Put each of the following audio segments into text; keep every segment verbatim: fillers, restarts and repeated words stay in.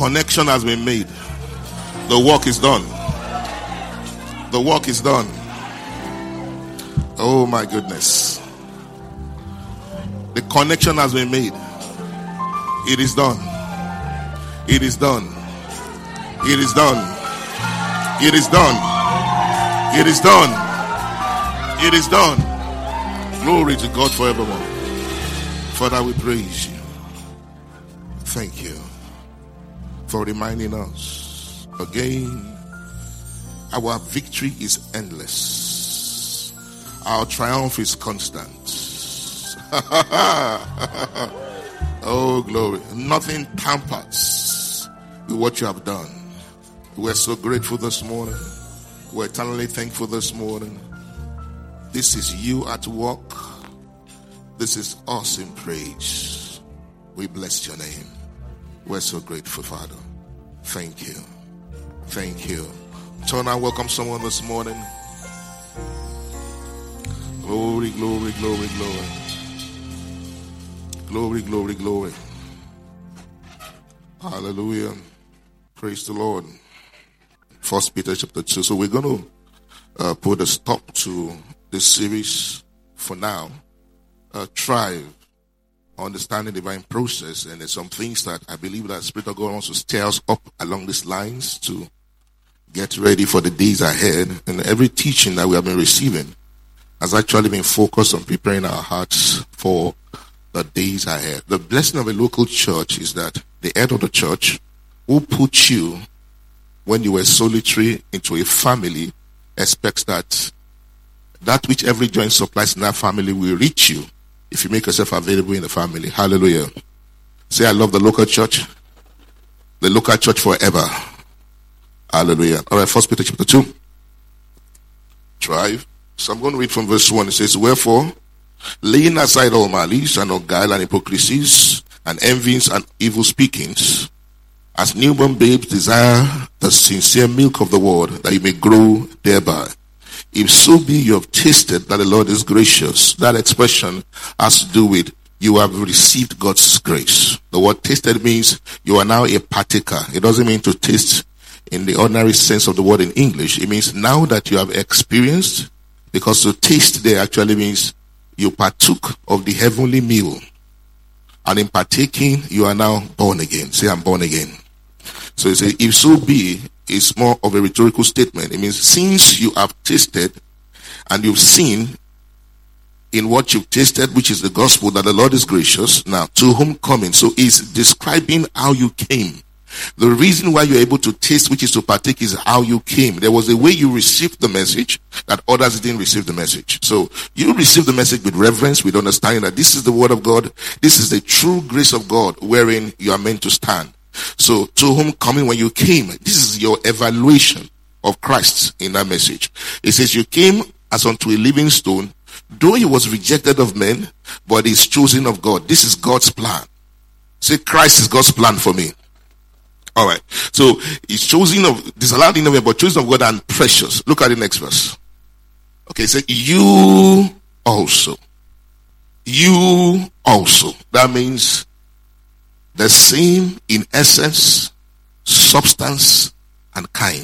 connection has been made. The work is done. The work is done. Oh my goodness. The connection has been made. It is done. It is done. It is done. It is done. It is done. It is done. Glory to God forevermore. Father, we praise you. Thank you for reminding us again. Our victory is endless. Our triumph is constant. Oh, glory. Nothing tampers with what you have done. We're so grateful this morning. We're eternally thankful this morning. This is you at work. This is us in praise. We bless your name. We're so grateful, Father. Thank you. Thank you. Turn and welcome someone this morning. Glory, glory, glory, glory. Glory, glory, glory. Hallelujah. Praise the Lord. First Peter chapter two. So we're going to uh, put a stop to this series for now. Uh, Thrive, understanding divine process. And there's some things that I believe that Spirit of God wants to stir us up along these lines to get ready for the days ahead. And every teaching that we have been receiving has actually been focused on preparing our hearts for the days ahead. The blessing of a local church is that the head of the church who put you when you were solitary into a family expects that that which every joint supplies in that family will reach you if you make yourself available in the family. Hallelujah. Say, I love the local church. The local church forever. Hallelujah. All right, First Peter chapter two. Thrive. So I'm going to read from verse one. It says, wherefore, laying aside all malice and all guile and hypocrisies and envyings and evil speakings, as newborn babes desire the sincere milk of the word, that you may grow thereby. If so be you have tasted that the Lord is gracious. That expression has to do with you have received God's grace. The word tasted means you are now a partaker. It doesn't mean to taste in the ordinary sense of the word in English. It means now that you have experienced, because to taste there actually means you partook of the heavenly meal. And in partaking, you are now born again. Say, I'm born again. So you say, if so be, is more of a rhetorical statement. It means since you have tasted and you've seen in what you've tasted, which is the gospel, that the Lord is gracious, now to whom coming. So he's describing how you came. The reason why you're able to taste, which is to partake, is how you came. There was a way you received the message that others didn't receive the message. So you received the message with reverence, with understanding that this is the word of God. This is the true grace of God wherein you are meant to stand. So to whom coming when you came, this is your evaluation of Christ in that message. It says you came as unto a living stone, though he was rejected of men, but is chosen of God. This is God's plan. Say, Christ is God's plan for me. All right. So he's chosen of, disallowed in the way, but chosen of God and precious. Look at the next verse. Okay, say, you also. You also. That means the same in essence, substance, and kind.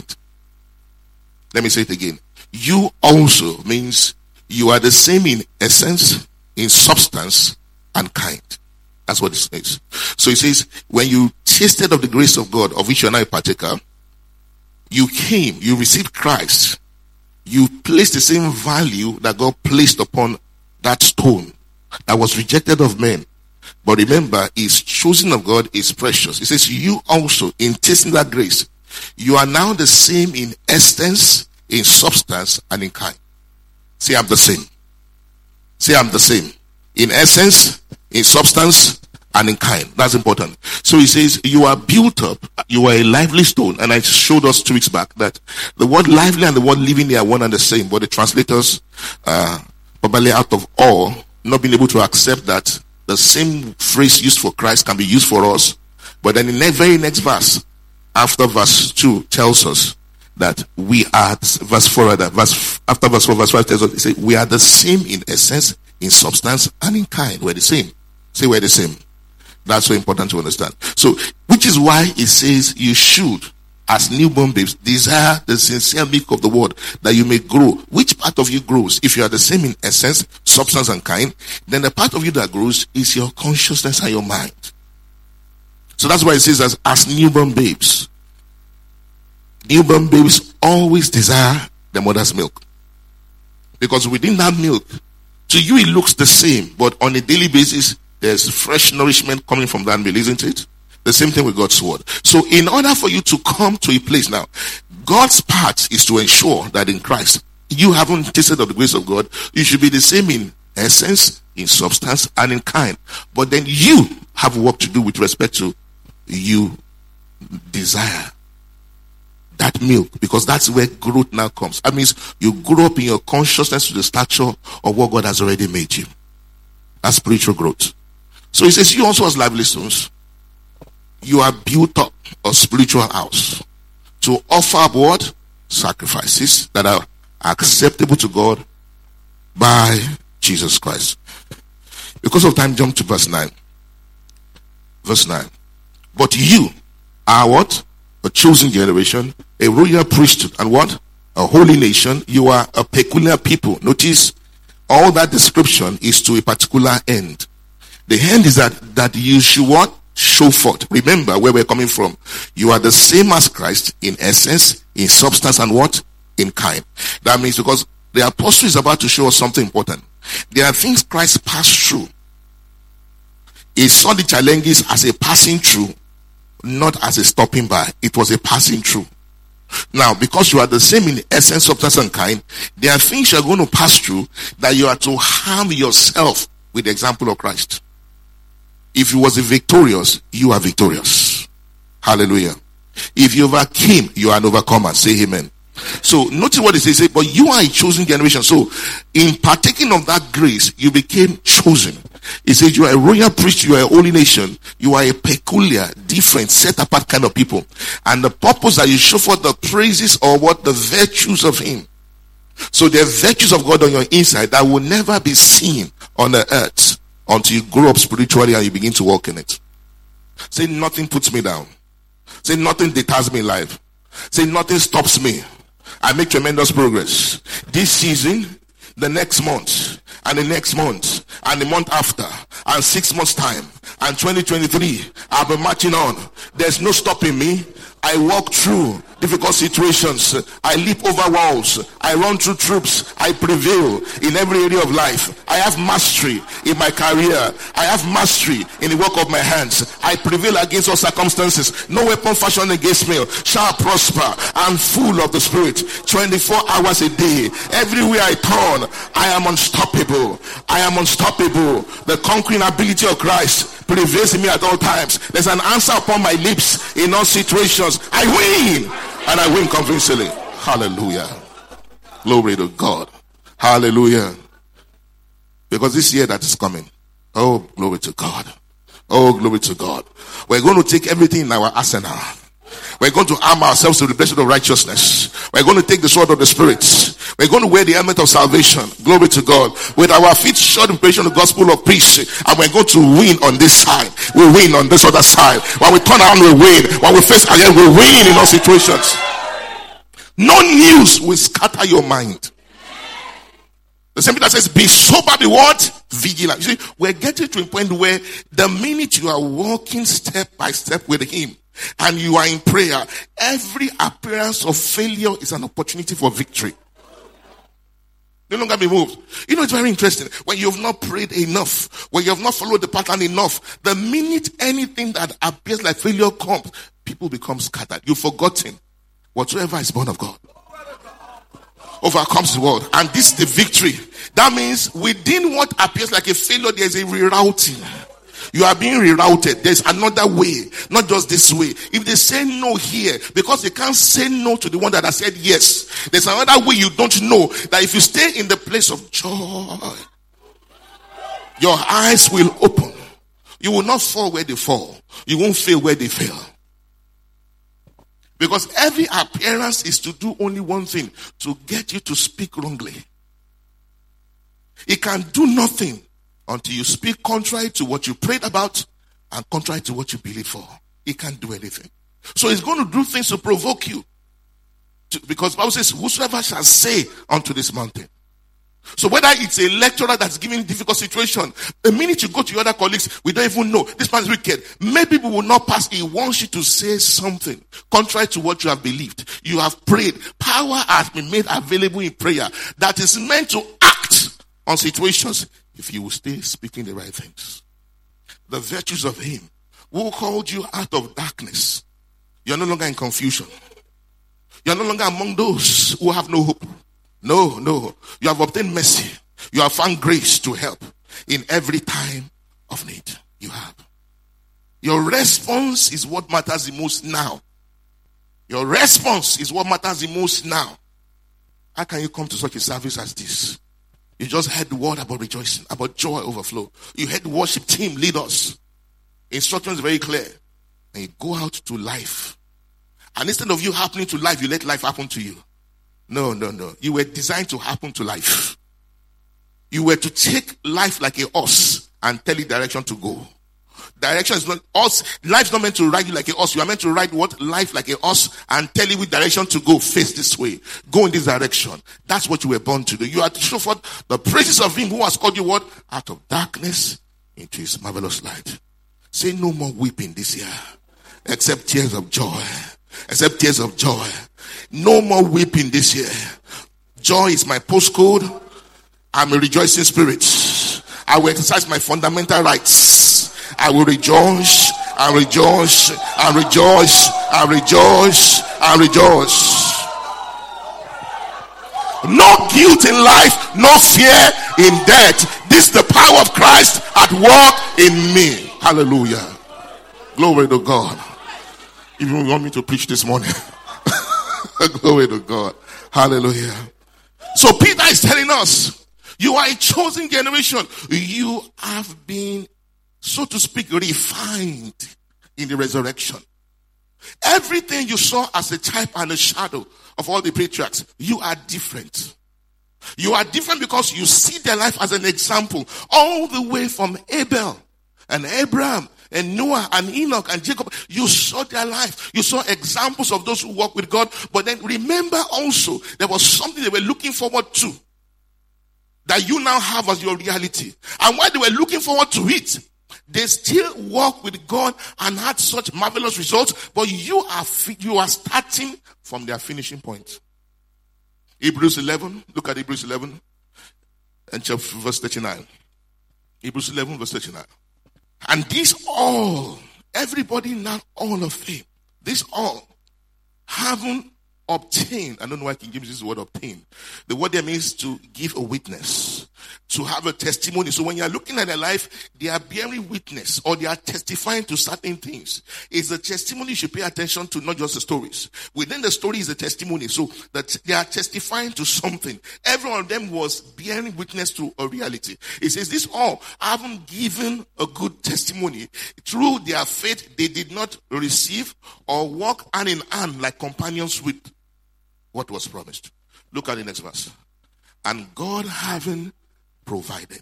Let me say it again. You also means you are the same in essence, in substance, and kind. That's what it says. So it says, when you tasted of the grace of God, of which you are now a partaker, you came, you received Christ. You placed the same value that God placed upon that stone that was rejected of men. But remember, is chosen of God is precious. It says, you also, in tasting that grace, you are now the same in essence, in substance, and in kind. Say, I'm the same. Say, I'm the same. In essence, in substance, and in kind. That's important. So he says, you are built up, you are a lively stone. And I showed us two weeks back that the word lively and the word living, they are one and the same. But the translators, uh, probably out of awe, not being able to accept that the same phrase used for Christ can be used for us. But then in the very next verse, after verse two, tells us that we are, verse four, rather, verse, after verse four, verse five tells us, it says, we are the same in essence, in substance, and in kind. We're the same. Say, we're the same. That's so important to understand. So, which is why it says you should, as newborn babes, desire the sincere milk of the word, that you may grow. Which part of you grows? If you are the same in essence, substance, and kind, then the part of you that grows is your consciousness and your mind. So that's why it says as, as newborn babes. Newborn babes always desire the mother's milk. Because within that milk, to you it looks the same, but on a daily basis, there's fresh nourishment coming from that milk, isn't it? The same thing with God's word. So in order for you to come to a place now, God's part is to ensure that in Christ, you haven't tasted of the grace of God. You should be the same in essence, in substance, and in kind. But then you have work to do with respect to you desire that milk, because that's where growth now comes. That means you grow up in your consciousness to the stature of what God has already made you. That's spiritual growth. So he says, you also as lively stones, you are built up a spiritual house to offer up what? Sacrifices that are acceptable to God by Jesus Christ. Because of time, jump to verse nine. Verse nine. But you are what? A chosen generation, a royal priesthood, and what? A holy nation. You are a peculiar people. Notice, all that description is to a particular end. The end is that, that you should what? Show forth. Remember where we're coming from. You are the same as Christ in essence, in substance, and what? In kind. That means because the apostle is about to show us something important. There are things Christ passed through. He saw the challenges as a passing through, not as a stopping by. It was a passing through. Now, because you are the same in essence, substance, and kind, there are things you are going to pass through that you are to harm yourself with the example of Christ. If you was a victorious, you are victorious. Hallelujah. If you overcame, you are an overcomer. Say amen. So notice what it says, say, but you are a chosen generation. So in partaking of that grace, you became chosen. It says you are a royal priest, you are a holy nation, you are a peculiar, different, set apart kind of people. And the purpose that you show for the praises or what? The virtues of him. So there are virtues of God on your inside that will never be seen on the earth until you grow up spiritually and you begin to walk in it. Say nothing puts me down. Say nothing deters me in life. Say nothing stops me. I make tremendous progress. This season, the next month, and the next month, and the month after, and six months time, and twenty twenty-three, I'll be marching on. There's no stopping me. I walk through difficult situations. I leap over walls. I run through troops. I prevail in every area of life. I have mastery in my career. I have mastery in the work of my hands. I prevail against all circumstances. No weapon fashioned against me shall prosper. I'm full of the Spirit twenty-four hours a day. Everywhere I turn, I am unstoppable. I am unstoppable. The conquering ability of Christ prevails in me at all times. There's an answer upon my lips in all situations. I win, and I win convincingly. Hallelujah. Glory to God. Hallelujah. Because this year that is coming, oh, glory to God. Oh, glory to God. We're going to take everything in our arsenal. We're going to arm ourselves with the blessing of righteousness. We're going to take the sword of the Spirit. We're going to wear the helmet of salvation. Glory to God. With our feet shod in preparation of the gospel of peace. And we're going to win on this side. We win on this other side. When we turn around, we win. When we face again, we win in all situations. No news will scatter your mind. The same thing that says, be sober, be what? Vigilant. You see, we're getting to a point where the minute you are walking step by step with him, and you are in prayer, every appearance of failure is an opportunity for victory. No longer be moved. You know, it's very interesting. When you have not prayed enough, when you have not followed the pattern enough, the minute anything that appears like failure comes, people become scattered. You've forgotten. Whatsoever is born of God overcomes the world. And this is the victory. That means within what appears like a failure, there's a rerouting. You are being rerouted. There's another way, not just this way. If they say no here, because they can't say no to the one that has said yes, there's another way you don't know, that if you stay in the place of joy, your eyes will open. You will not fall where they fall. You won't fail where they fail. Because every appearance is to do only one thing, to get you to speak wrongly. It can do nothing until you speak contrary to what you prayed about, and contrary to what you believe for, he can't do anything. So he's going to do things to provoke you. To, because the Bible says, whosoever shall say unto this mountain. So whether it's a lecturer that's giving difficult situation, the minute you go to your other colleagues, we don't even know, this man is wicked. Maybe we will not pass. He wants you to say something contrary to what you have believed. You have prayed. Power has been made available in prayer that is meant to act on situations if you will stay speaking the right things. The virtues of him who called you out of darkness. You are no longer in confusion. You are no longer among those who have no hope. No, no. You have obtained mercy. You have found grace to help in every time of need. You have. Your response is what matters the most now. Your response is what matters the most now. How can you come to such a service as this? You just heard the word about rejoicing, about joy overflow. You heard the worship team lead us. Instructions very clear. And you go out to life. And instead of you happening to life, you let life happen to you. No, no, no. You were designed to happen to life. You were to take life like a horse and tell it direction to go. Direction is not horse. Life's not meant to ride you like a horse. You are meant to ride what? Life like a horse and tell it which direction to go. Face this way. Go in this direction. That's what you were born to do. You are to show forth the praises of him who has called you what? Out of darkness into his marvelous light. Say no more weeping this year. Except tears of joy. Except tears of joy. No more weeping this year. Joy is my postcode. I'm a rejoicing spirit. I will exercise my fundamental rights. I will rejoice and rejoice and rejoice and rejoice and rejoice. No guilt in life, no fear in death. This is the power of Christ at work in me. Hallelujah. Glory to God. If you want me to preach this morning. Glory to God. Hallelujah. So Peter is telling us, you are a chosen generation. You have been, so to speak, refined in the resurrection. Everything you saw as a type and a shadow of all the patriarchs, you are different. You are different because you see their life as an example, all the way from Abel and Abraham and Noah and Enoch and Jacob. You saw their life. You saw examples of those who walk with God. But then remember also, there was something they were looking forward to that you now have as your reality. And while they were looking forward to it, they still walk with God and had such marvelous results. But you are you are starting from their finishing point. Hebrews eleven. Look at Hebrews eleven and chapter verse thirty-nine. Hebrews eleven verse thirty-nine. And this all, everybody, not all of them, this all, haven't obtained. I don't know why King James uses the word obtain. The word there means to give a witness, to have a testimony. So when you are looking at their life, they are bearing witness or they are testifying to certain things. It's a testimony you should pay attention to, not just the stories. Within the story is a testimony. So that they are testifying to something. Every one of them was bearing witness to a reality. It says this all haven't given a good testimony. Through their faith, they did not receive or walk hand in hand like companions with what was promised. Look at the next verse. And God having provided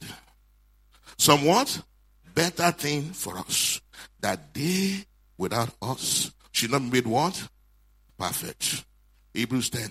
somewhat better thing for us, that they without us should not be made what? Perfect. Hebrews ten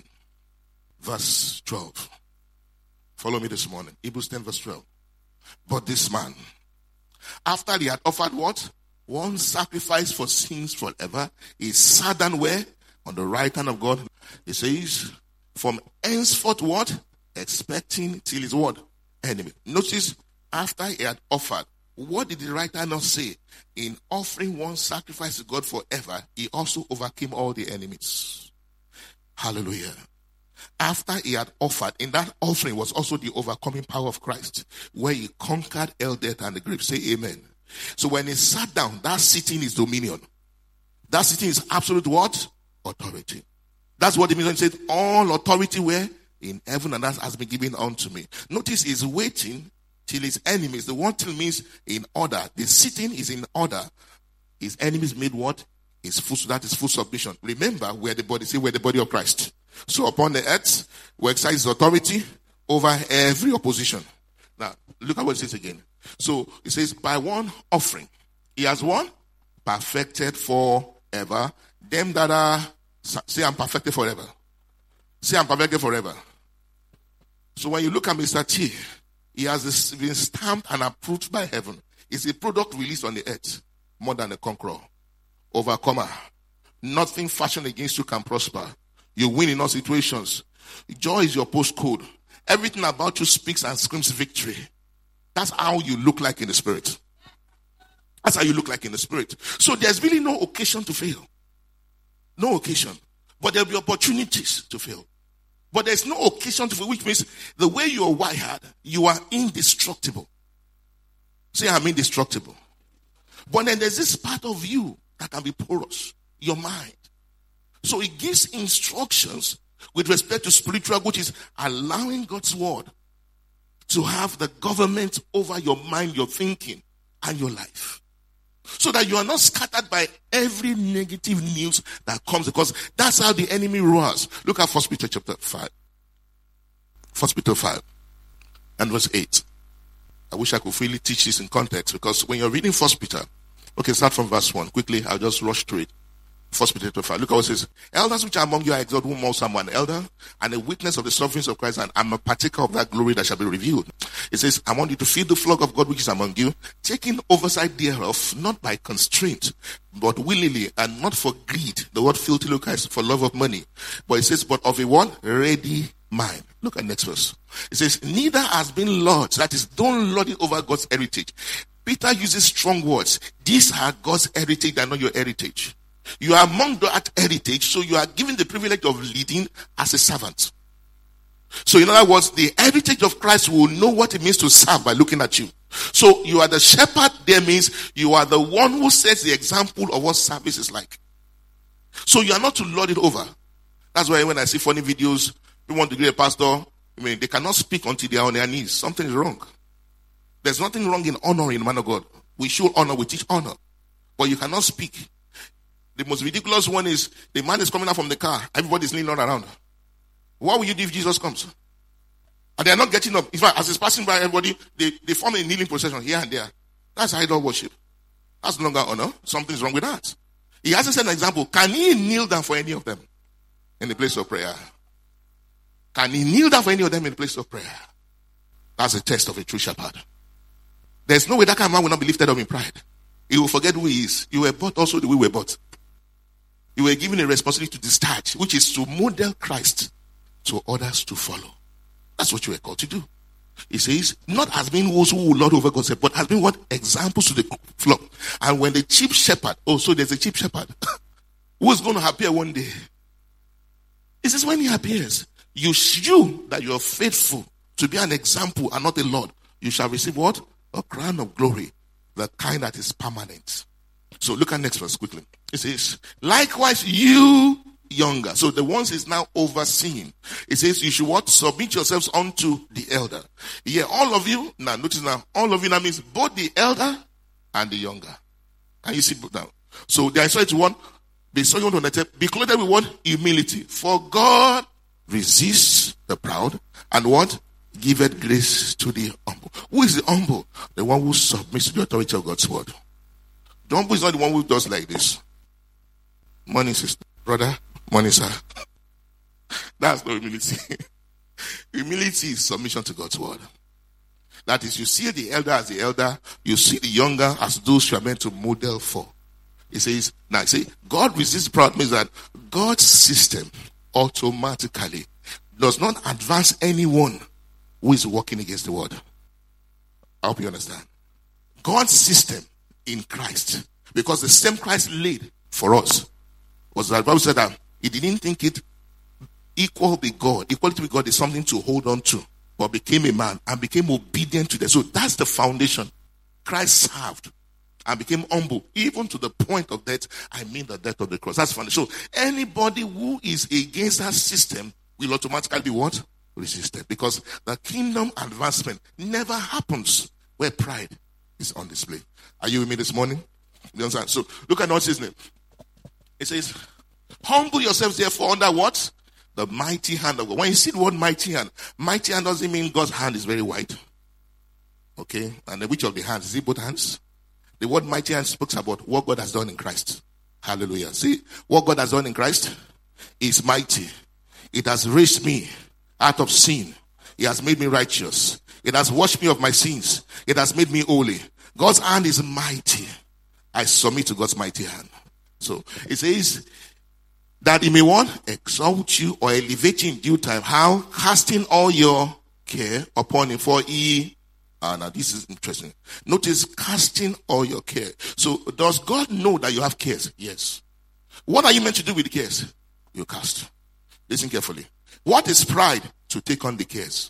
verse twelve. Follow me this morning. Hebrews ten verse twelve. But this man, after he had offered what? One sacrifice for sins forever, he sat down where? On the right hand of God. He says, from henceforth what? Expecting till his what? Enemy. Notice, after he had offered, what did the writer not say? In offering one sacrifice to God forever, he also overcame all the enemies. Hallelujah. After he had offered, in that offering was also the overcoming power of Christ, where he conquered hell, death, and the grave. Say amen. So when he sat down, that sitting is dominion. That sitting is absolute what? Authority. That's what it means when it says, all authority where? In heaven and earth has been given unto me. Notice he's waiting till his enemies. The one till means in order. The sitting is in order. His enemies made what? His full, that is full submission. Remember, we're the body. Say we're the body of Christ. So upon the earth, we exercise his authority over every opposition. Now, look at what it says again. So it says, by one offering, He has what? Perfected forever. Them that are, say I'm perfected forever. Say I'm perfected forever. So when you look at Mister T, he has been stamped and approved by heaven. It's a product released on the earth. More than a conqueror. Overcomer. Nothing fashioned against you can prosper. You win in all situations. Joy is your postcode. Everything about you speaks and screams victory. That's how you look like in the spirit. That's how you look like in the spirit. So there's really no occasion to fail. No occasion. But there'll be opportunities to fail. But there's no occasion to fail, which means the way you're wired, you are indestructible. Say, I'm indestructible. But then there's this part of you that can be porous. Your mind. So it gives instructions with respect to spiritual, which is allowing God's word to have the government over your mind, your thinking, and your life. So that you are not scattered by every negative news that comes, because that's how the enemy roars. Look at First Peter chapter five. First Peter five and verse eight. I wish I could really teach this in context, because when you're reading First Peter, okay, start from verse one. Quickly, I'll just rush through it. First Peter chapter five. Look how it says, elders which are among you, I exhort, whom also am an elder, and a witness of the sufferings of Christ, and I'm a partaker of that glory that shall be revealed. It says, I want you to feed the flock of God which is among you, taking oversight thereof, not by constraint, but willingly, and not for greed. The word filthy look is for love of money. But it says, but of a what? Ready mind. Look at next verse. It says, neither has been lords. That is, don't lord it over God's heritage. Peter uses strong words. These are God's heritage, and not your heritage. You are among that heritage, so you are given the privilege of leading as a servant. So in other words, the heritage of Christ will know what it means to serve by looking at you. So you are the shepherd. There means you are the one who sets the example of what service is like. So you are not to lord it over. That's why when I see funny videos, people want to be a pastor, I mean, they cannot speak until they are on their knees. Something is wrong. There's nothing wrong in honoring the man of God. We show honor, we teach honor. But you cannot speak. The most ridiculous one is the man is coming out from the car. Everybody is leaning all around. What will you do if Jesus comes? And they are not getting up. In fact, as he's passing by everybody, they, they form a kneeling procession here and there. That's idol worship. That's no longer honor. Something's wrong with that. He hasn't set an example. Can he kneel down for any of them in the place of prayer? Can he kneel down for any of them in the place of prayer? That's a test of a true shepherd. There's no way that kind of man will not be lifted up in pride. He will forget who he is. You were bought also the way we were bought. You were given a responsibility to discharge, which is to model Christ to others to follow. That's what you were called to do. He says, not as being those who will lord over God's, but as being what? Examples to the flock. And when the chief shepherd, oh, so there's a chief shepherd who is going to appear one day. He says, when he appears, you, you that you are faithful to be an example and not a lord, you shall receive what? A crown of glory, the kind that is permanent. So look at next verse quickly. It says, likewise you younger. So the ones is now overseeing. It says you should what? Submit yourselves unto the elder. Yeah, all of you, now notice now, all of you now means both the elder and the younger. Can you see now? So they are said to one, be so be clothed with what? Humility. For God resists the proud and what? Giveth grace to the humble. Who is the humble? The one who submits to the authority of God's word. The humble is not the one who does like this. Money, sister, brother, money, sir. That's not humility. Humility is submission to God's word. That is, you see the elder as the elder, you see the younger as those you are meant to model for. He says, now see, God resists proud means that God's system automatically does not advance anyone who is working against the word. I hope you understand. God's system in Christ, because the same Christ laid for us, was that Bible said that he didn't think it equal with God. Equality with God is something to hold on to, but became a man and became obedient to them. So that's the foundation. Christ served and became humble, even to the point of death. I mean the death of the cross. That's funny. So anybody who is against that system will automatically be what? Resisted. Because the kingdom advancement never happens where pride is on display. Are you with me this morning? You understand? So look at what's his name. It says, humble yourselves therefore under what? The mighty hand of God. When you see the word mighty hand, mighty hand doesn't mean God's hand is very wide. Okay? And which of the hands? Is it both hands? The word mighty hand speaks about what God has done in Christ. Hallelujah. See, what God has done in Christ is mighty. It has raised me out of sin. It has made me righteous. It has washed me of my sins. It has made me holy. God's hand is mighty. I submit to God's mighty hand. So it says that he may want exalt you or elevate you in due time. How? Casting all your care upon him, for he. Ah, now this is interesting. Notice, casting all your care. So does God know that you have cares? Yes. What are you meant to do with the cares? You cast. Listen carefully. What is pride? To take on the cares.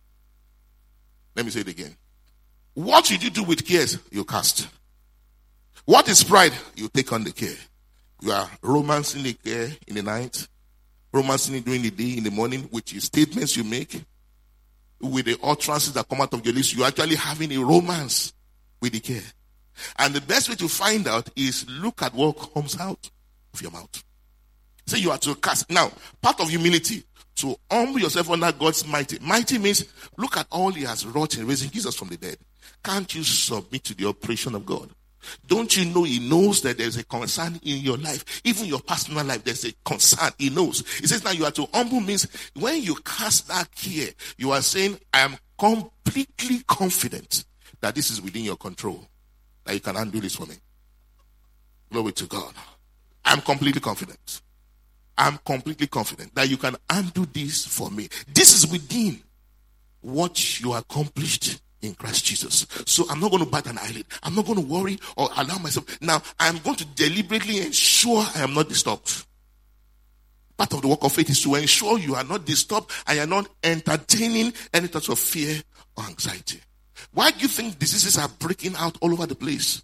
Let me say it again. What should you do with cares? You cast. What is pride? You take on the care. You are romancing the care in the night, romancing it during the day, in the morning, with the statements you make, with the utterances that come out of your lips. You're actually having a romance with the care. And the best way to find out is look at what comes out of your mouth. Say you are to cast. Now, part of humility, to humble yourself under God's mighty. Mighty means look at all he has wrought in raising Jesus from the dead. Can't you submit to the operation of God? Don't you know he knows that there's a concern in your life? Even your personal life, there's a concern. He knows. He says now you are to humble means when you cast that care, you are saying, I am completely confident that this is within your control. That you can undo this for me. Glory to God. I'm completely confident. I'm completely confident that you can undo this for me. This is within what you accomplished in Christ Jesus. So I'm not going to bat an eyelid. I'm not going to worry or allow myself. Now, I'm going to deliberately ensure I am not disturbed. Part of the work of faith is to ensure you are not disturbed and you are not entertaining any thoughts of fear or anxiety. Why do you think diseases are breaking out all over the place?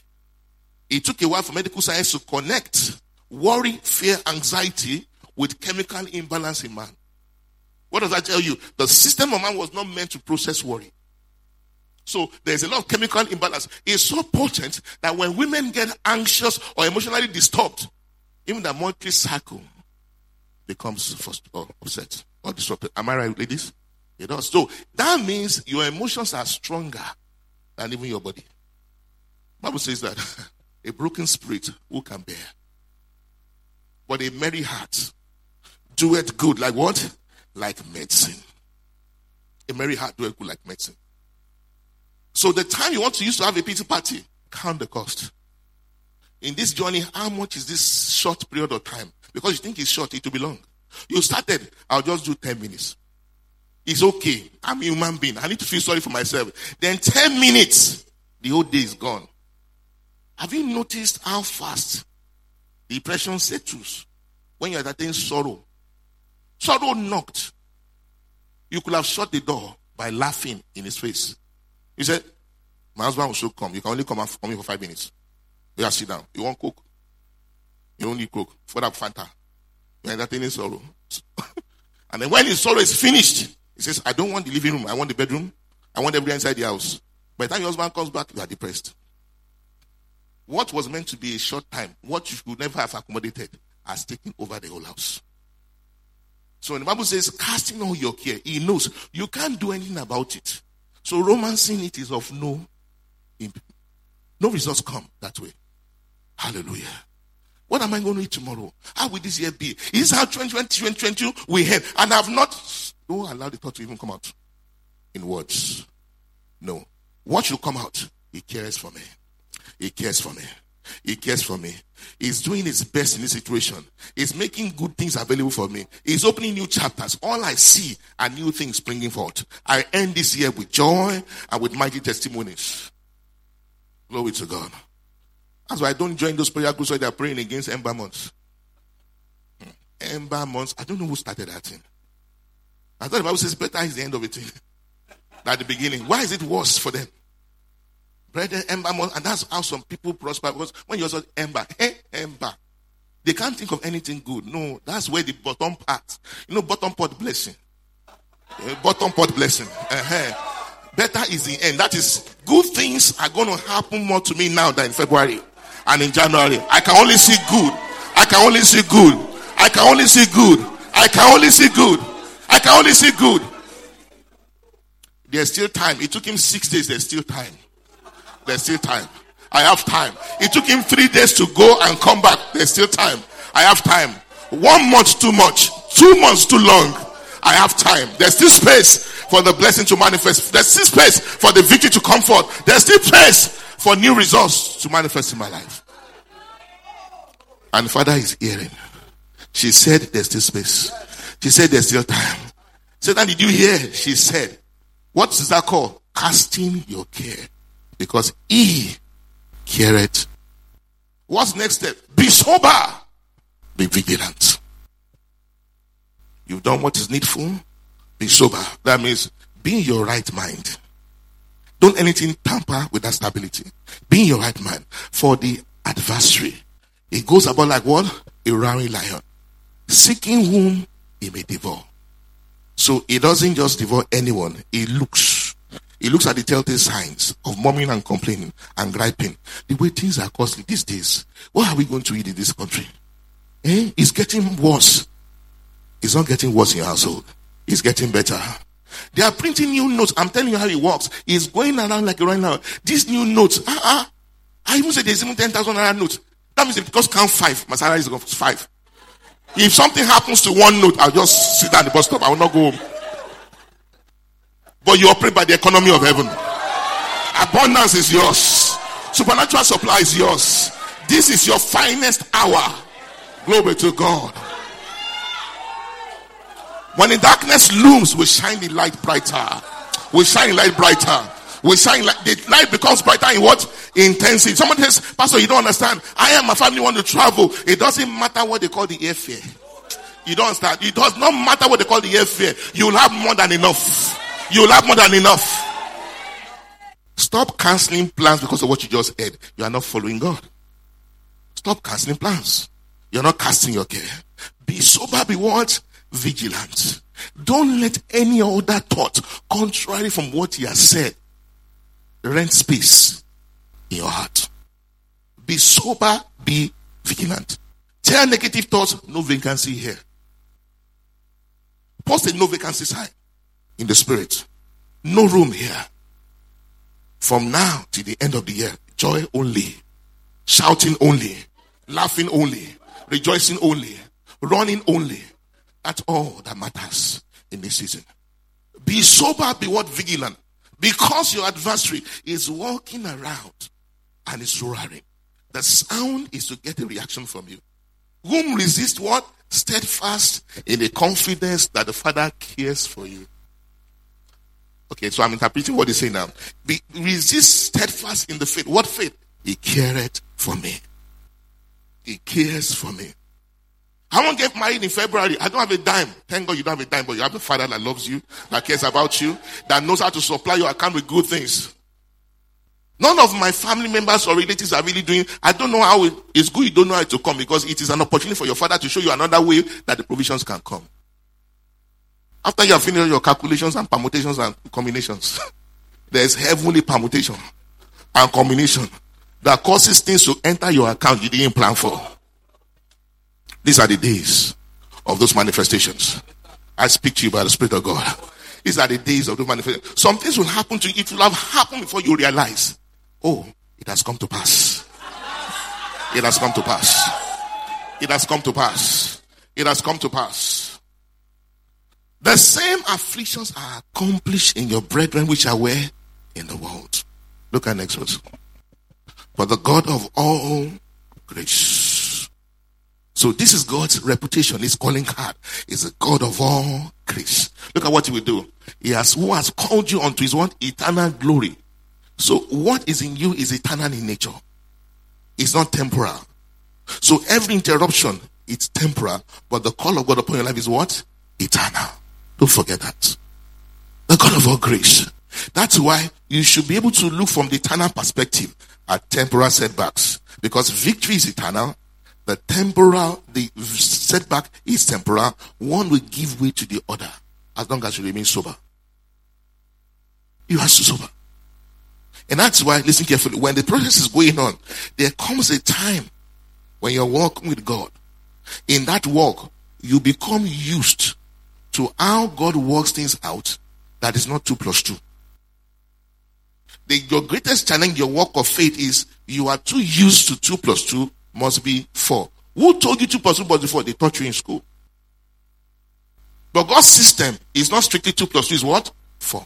It took a while for medical science to connect worry, fear, anxiety with chemical imbalance in man. What does that tell you? The system of man was not meant to process worry. So there's a lot of chemical imbalance. It's so potent that when women get anxious or emotionally disturbed, even the monthly cycle becomes first or upset or disrupted. Am I right, ladies? It does. So that means your emotions are stronger than even your body. The Bible says that a broken spirit, who can bear? But a merry heart doeth good. Like what? Like medicine. A merry heart doeth good like medicine. So the time you want to use to have a pity party, count the cost. In this journey, how much is this short period of time? Because you think it's short, it will be long. You started, I'll just do ten minutes. It's okay. I'm a human being. I need to feel sorry for myself. Then ten minutes, the whole day is gone. Have you noticed how fast depression settles when you entertain sorrow? Sorrow knocked. You could have shut the door by laughing in his face. He said, my husband will still come. You can only come and for me for five minutes. You just sit down. You won't cook. You don't need cook. For that Fanta. You're entertaining sorrow. And then when his sorrow is finished, he says, I don't want the living room. I want the bedroom. I want everybody inside the house. By the time your husband comes back, you are depressed. What was meant to be a short time, what you could never have accommodated, has taken over the whole house. So when the Bible says, casting all your care, he knows you can't do anything about it. So romancing it is of no impact. No results come that way. Hallelujah. What am I going to eat tomorrow? How will this year be? Is this how twenty twenty, twenty twenty-two we had? And I have not, don't allow the thought to even come out in words. No. What should come out? He cares for me. He cares for me. He cares for me. He's doing his best in this situation. He's making good things available for me. He's opening new chapters. All I see are new things springing forth. I end this year with joy and with mighty testimonies. Glory to God. That's why I don't join those prayer groups where they're praying against ember months. Ember months. I don't know who started that thing. I thought the Bible says better is the end of it than the beginning. Why is it worse for them? Brethren, ember months, and that's how some people prosper. Because when you also ember, hey, ember, they can't think of anything good. No, that's where the bottom part, you know, bottom part blessing, uh, bottom part blessing. Uh-huh. Better is the end. That is, good things are going to happen more to me now than in February and in January. I can only see good. I can only see good. I can only see good. I can only see good. I can only see good. There's still time. It took him six days. There's still time. There's still time. I have time. It took him three days to go and come back. There's still time. I have time. One month too much. Two months too long. I have time. There's still space for the blessing to manifest. There's still space for the victory to come forth. There's still space for new results to manifest in my life. And Father is hearing. She said there's still space. She said there's still time. Satan, did you hear? She said, what is that called? Casting your care. Because he careth. What's next step? Be sober. Be vigilant. You've done what is needful. Be sober. That means be in your right mind. Don't anything tamper with that stability. Be in your right mind. For the adversary, it goes about like what? A roaring lion, seeking whom he may devour. So he doesn't just devour anyone. He looks. He looks at the telltale signs of murmuring and complaining and griping. The way things are costly these days. What are we going to eat in this country? Eh? It's getting worse. It's not getting worse in your household. It's getting better. They are printing new notes. I'm telling you how it works. It's going around like right now. These new notes. Ah, uh-uh. I even said there's even ten thousand naira notes. That means if it just count five, my salary is five. If something happens to one note, I'll just sit down at the bus stop. I will not go home. But you operate by the economy of heaven. Abundance is yours. Supernatural supply is yours. This is your finest hour. Glory to God. When the darkness looms, we shine the light brighter. We shine the light brighter. We shine like the light becomes brighter in what? Intensive. Someone says, Pastor, you don't understand. I and my family want to travel. It doesn't matter what they call the airfare. You don't understand. It does not matter what they call the airfare. You will have more than enough. You will have more than enough. Stop canceling plans because of what you just heard. You are not following God. Stop canceling plans. You are not casting your care. Be sober, be what? Vigilant. Don't let any other thought contrary from what he has said rent space in your heart. Be sober, be vigilant. Tell negative thoughts, no vacancy here. Post a no vacancy sign in the spirit. No room here. From now to the end of the year, joy only, shouting only, laughing only, rejoicing only, running only. That's all that matters in this season. Be sober, be what? Vigilant. Because your adversary is walking around and is roaring. The sound is to get a reaction from you. Whom resist what? Steadfast in the confidence that the Father cares for you. Okay, so I'm interpreting what they say now. Be, resist steadfast in the faith. What faith? He careth for me. He cares for me. I won't get married in February. I don't have a dime. Thank God you don't have a dime, but you have a Father that loves you, that cares about you, that knows how to supply your account with good things. None of my family members or relatives are really doing. I don't know how it, it's good you don't know how to come, because it is an opportunity for your Father to show you another way that the provisions can come. After you have finished your calculations and permutations and combinations, there's heavenly permutation and combination that causes things to enter your account you didn't plan for. These are the days of those manifestations. I speak to you by the Spirit of God. These are the days of those manifestations. Some things will happen to you. It will have happened before you realize, oh, it has come to pass. It has come to pass. It has come to pass. It has come to pass. The same afflictions are accomplished in your brethren which are where? In the world. Look at next verse. But the God of all grace. So this is God's reputation. His calling card is the God of all grace. Look at what he will do. He has who has called you unto his what? Eternal glory. So what is in you is eternal in nature. It's not temporal. So every interruption, it's temporal. But the call of God upon your life is what? Eternal. Don't forget that. The God of all grace. That's why you should be able to look from the eternal perspective at temporal setbacks. Because victory is eternal. The temporal, the setback is temporal. One will give way to the other as long as you remain sober. You are so sober. And that's why, listen carefully, when the process is going on, there comes a time when you're walking with God. In that walk, you become used to how God works things out that is not two plus two. The, your greatest challenge in your walk of faith is you are too used to two plus two must be four. Who told you two plus two must be four? They taught you in school. But God's system is not strictly two plus two, is what? four.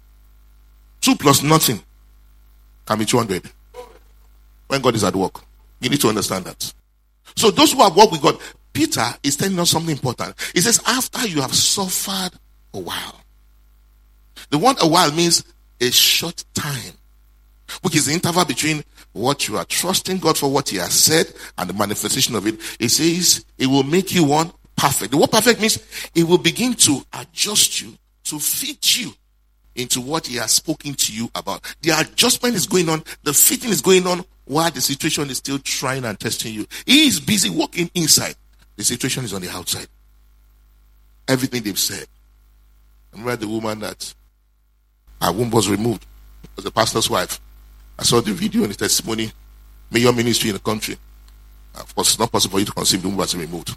two plus nothing can be two hundred. When God is at work. You need to understand that. So those who have worked with God, Peter is telling us something important. He says, after you have suffered a while. The word a while means a short time, which is the interval between what you are trusting God for, what he has said, and the manifestation of it. It says it will make you one perfect. The word perfect means it will begin to adjust you, to fit you into what he has spoken to you about. The adjustment is going on, the fitting is going on while the situation is still trying and testing you. He is busy working inside. The situation is on the outside. Everything they've said. I remember the woman that her womb was removed. It was the pastor's wife. I saw the video and the testimony. Major ministry in the country. Of course, it's not possible for you to conceive, the womb was removed.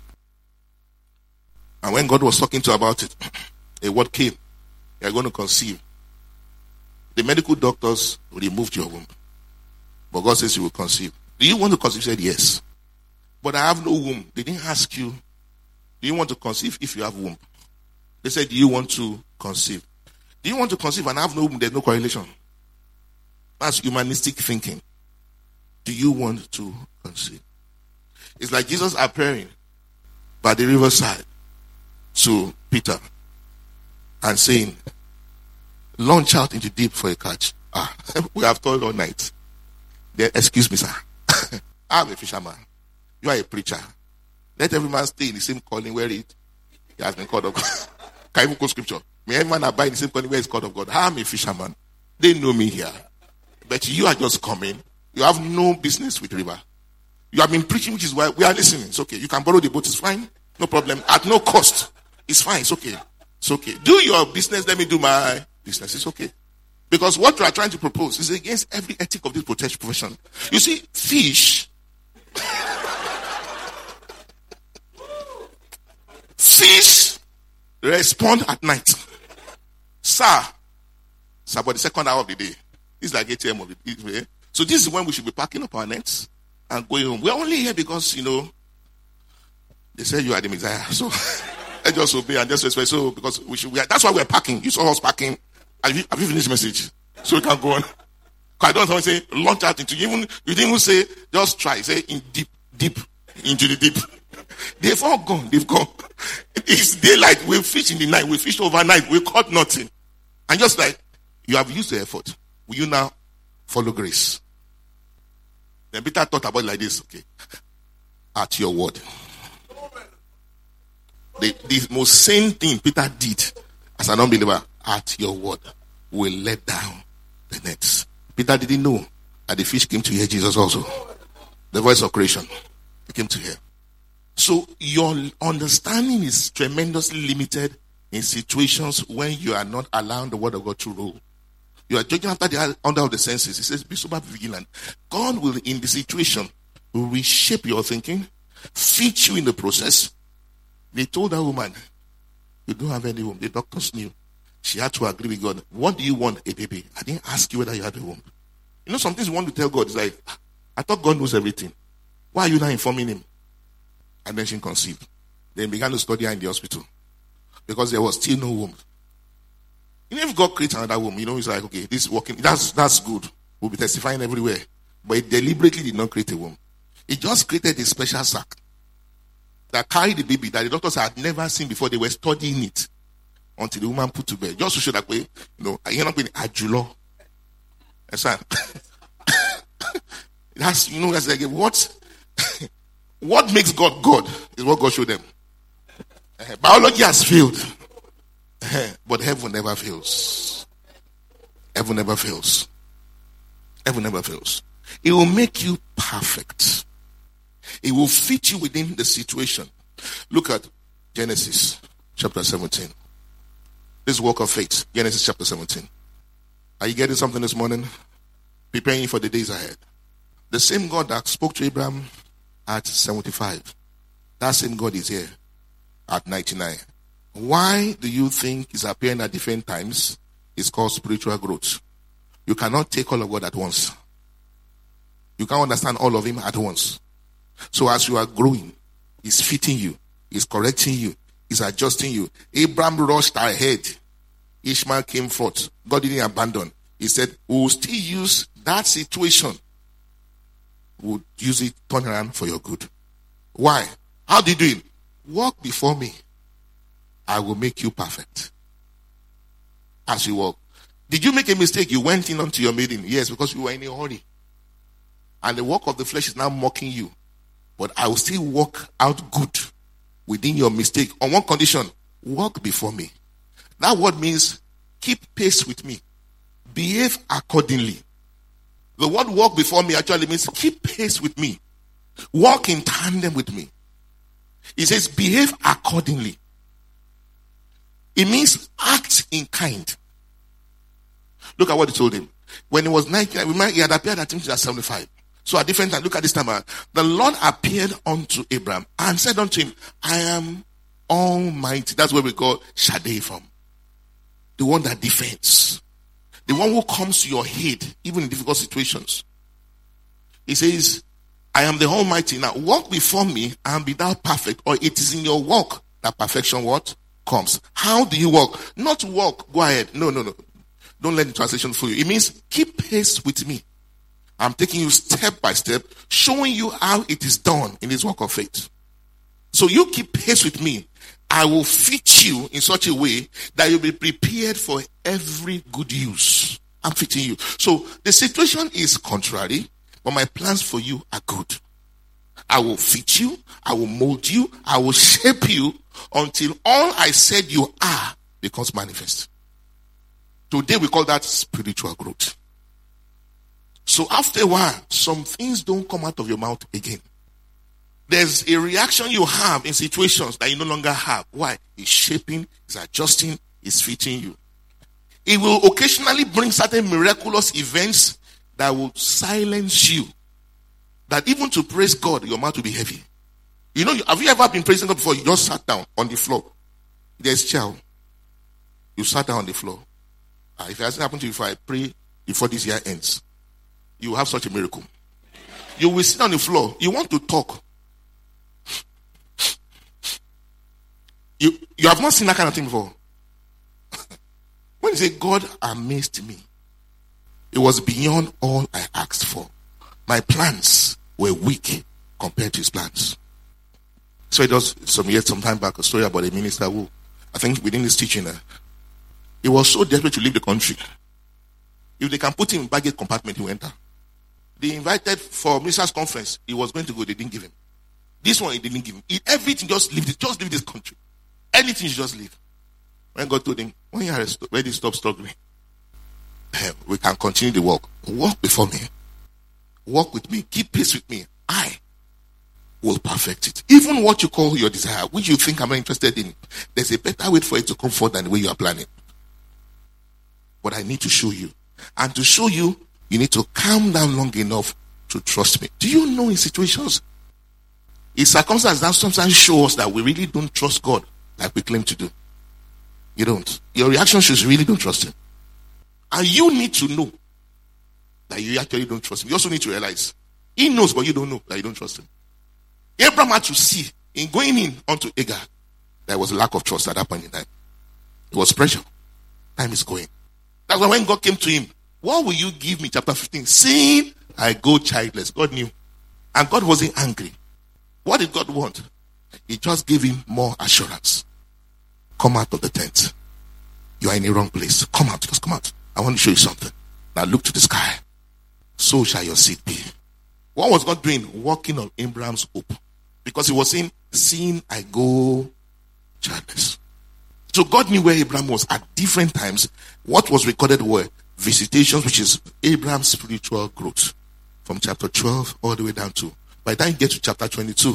And when God was talking to her about it, a word came. You are going to conceive. The medical doctors removed your womb. But God says you will conceive. Do you want to conceive? She said yes. But I have no womb. They didn't ask you, do you want to conceive if you have womb? They said, do you want to conceive? Do you want to conceive and have no womb? There's no correlation. That's humanistic thinking. Do you want to conceive? It's like Jesus appearing by the riverside to Peter and saying, launch out into deep for a catch. Ah, we have toiled all night. Then, excuse me, sir. I'm a fisherman. You are a preacher. Let every man stay in the same calling where it he has been called of God. Can you quote scripture? May every man abide in the same calling where it's called of God. I'm a fisherman. They know me here. But you are just coming. You have no business with river. You have been preaching, which is why we are listening. It's okay. You can borrow the boat. It's fine. No problem. At no cost. It's fine. It's okay. It's okay. Do your business. Let me do my business. It's okay. Because what you are trying to propose is against every ethic of this profession. You see, fish... Fish respond at night. Sir. Sir, but the second hour of the day. It's like eight a.m. of the day. So this is when we should be packing up our nets and going home. We're only here because, you know, they say you are the Messiah. So let's just obey and just respect. So because we should, we are, that's why we're packing. You saw us packing. Have you, have you finished the message? So we can go on. I don't want to say launch out into, even, you didn't even say just try. Say in deep, deep, into the deep. They've all gone. They've gone. It's daylight. We fish in the night. We fish overnight. We caught nothing. And just like you have used the effort, will you now follow grace? Then Peter thought about it like this. Okay. At your word. The, the most sane thing Peter did as an unbeliever, at your word, will let down the nets. Peter didn't know that the fish came to hear Jesus also. The voice of creation. He came to hear. So your understanding is tremendously limited in situations when you are not allowing the word of God to rule. You are judging after the under of the senses. He says, be super vigilant. God will, in the situation, will reshape your thinking, fit you in the process. They told that woman, you don't have any womb. The doctors knew. She had to agree with God. What do you want? A baby. I didn't ask you whether you had a womb. You know, some things you want to tell God. It's like, I thought God knows everything. Why are you not informing him? And then she conceived. Then began to study her in the hospital. Because there was still no womb. You know, if God creates another womb, you know, it's like, okay, this is working. That's, that's good. We'll be testifying everywhere. But it deliberately did not create a womb. It just created a special sac that carried the baby that the doctors had never seen before. They were studying it until the woman put to bed. Just to show that way, you know, I end up in Ajulo. That's, you know, that's like, what, what makes God God is what God showed them. Uh, biology has failed. Uh, but heaven never fails. Heaven never fails. Heaven never fails. It will make you perfect. It will fit you within the situation. Look at Genesis chapter seventeen. This walk of faith. Genesis chapter seventeen. Are you getting something this morning? Preparing for the days ahead. The same God that spoke to Abraham at seventy-five. That same God is here at ninety-nine. Why do you think he's appearing at different times? It's called spiritual growth. You cannot take all of God at once. You can't understand all of him at once. So as you are growing, he's fitting you, he's correcting you, he's adjusting you. Abraham rushed ahead. Ishmael came forth. God didn't abandon. He said, we will still use that situation. We'll use it, turn around for your good. Why? How do you do it? Walk before me. I will make you perfect. As you walk. Did you make a mistake? You went in onto your meeting. Yes, because you were in a hurry. And the work of the flesh is now mocking you. But I will still walk out good within your mistake. On one condition, walk before me. That word means keep pace with me. Behave accordingly. The word walk before me actually means keep pace with me. Walk in tandem with me. It says behave accordingly. It means act in kind. Look at what he told him. When he was nineteen, remember he had appeared at him at seventy-five. So at different time, look at this time. The Lord appeared unto Abraham and said unto him, I am Almighty. That's where we call Shaddai from. The one that defends. The one who comes to your aid, even in difficult situations. He says, I am the Almighty. Now walk before me and be thou perfect. Or it is in your walk that perfection what? Comes. How do you walk? Not walk, go ahead. No, no, no. Don't let the translation fool you. It means keep pace with me. I'm taking you step by step, showing you how it is done in this walk of faith. So you keep pace with me. I will fit you in such a way that you'll be prepared for every good use. I'm fitting you. So the situation is contrary, but my plans for you are good. I will fit you. I will mold you. I will shape you until all I said you are becomes manifest. Today we call that spiritual growth. So after a while, some things don't come out of your mouth again. There's a reaction you have in situations that you no longer have. Why? It's shaping, it's adjusting, it's fitting you. It will occasionally bring certain miraculous events that will silence you. That even to praise God, your mouth will be heavy. You know, have you ever been praising God before? You just sat down on the floor. There's chow. You sat down on the floor. Uh, if it hasn't happened to you, if I pray before this year ends, you will have such a miracle. You will sit on the floor. You want to talk. You, you have not seen that kind of thing before. When you say, God amazed me, it was beyond all I asked for. My plans were weak compared to his plans. So it was some years, some time back, a story about a minister who, I think within his teaching, uh, he was so desperate to leave the country. If they can put him in baggage compartment, he will enter. They invited for minister's conference. He was going to go. They didn't give him. This one, he didn't give him. He, everything, just leave it. Just leave this country. Anything, you just leave. When God told him, when you are ready to stop struggling, we can continue the walk. Walk before me. Walk with me. Keep pace with me. I will perfect it. Even what you call your desire, which you think I'm not interested in, there's a better way for it to come forth than the way you are planning. But I need to show you. And to show you, you need to calm down long enough to trust me. Do you know in situations, in circumstances that sometimes show us that we really don't trust God like we claim to do? You don't. Your reaction shows you really don't trust him. And you need to know that you actually don't trust him. You also need to realize he knows, but you don't know that you don't trust him. Abraham had to see in going in onto Hagar, there was a lack of trust at that point in time. It was pressure. Time is going. That's why when God came to him, what will you give me? Chapter fifteen. Seeing I go childless. God knew. And God wasn't angry. What did God want? He just gave him more assurance. Come out of the tent. You are in the wrong place. Come out. Just come out. I want to show you something. Now look to the sky. So shall your seed be. What was God doing? Walking on Abraham's hope. Because he was saying, seeing I go childless. So God knew where Abraham was at different times. What was recorded were visitations, which is Abraham's spiritual growth. From chapter twelve all the way down to, by the time you get to chapter twenty-two,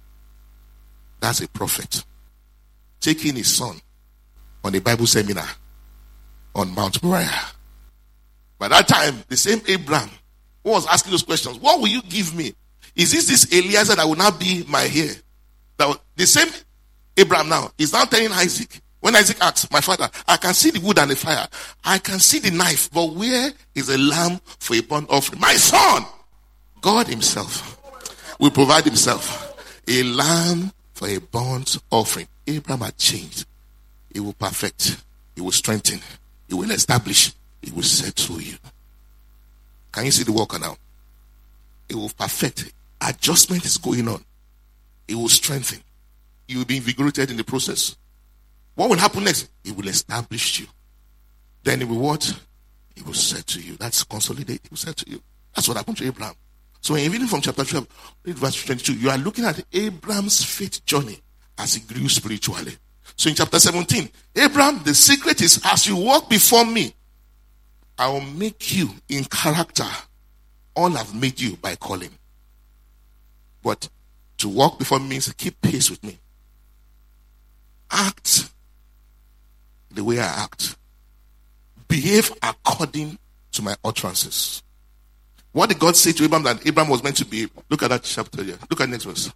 that's a prophet taking his son on a Bible seminar on Mount Moriah. By that time, the same Abraham who was asking those questions, what will you give me? Is this this Eliezer that will now be my heir? That the same Abraham now is now telling Isaac, when Isaac asks, my father, I can see the wood and the fire. I can see the knife, but where is a lamb for a burnt offering? My son! God himself will provide himself a lamb for a burnt offering. Abraham had changed. He will perfect. He will strengthen. He will establish. He will settle you. Can you see the worker now? He will perfect. Adjustment is going on. He will strengthen. You will be invigorated in the process. What will happen next? He will establish you. Then he will what? He will settle you. That's consolidate. He will settle you. That's what happened to Abraham. So when you're reading from chapter twelve, read verse twenty-two, you are looking at Abraham's faith journey as he grew spiritually. So in chapter seventeen, Abraham, the secret is as you walk before me, I will make you in character all I've made you by calling. But to walk before me means keep pace with me. Act the way I act. Behave according to my utterances. What did God say to Abraham that Abraham was meant to be? Look at that chapter here. Look at the next verse.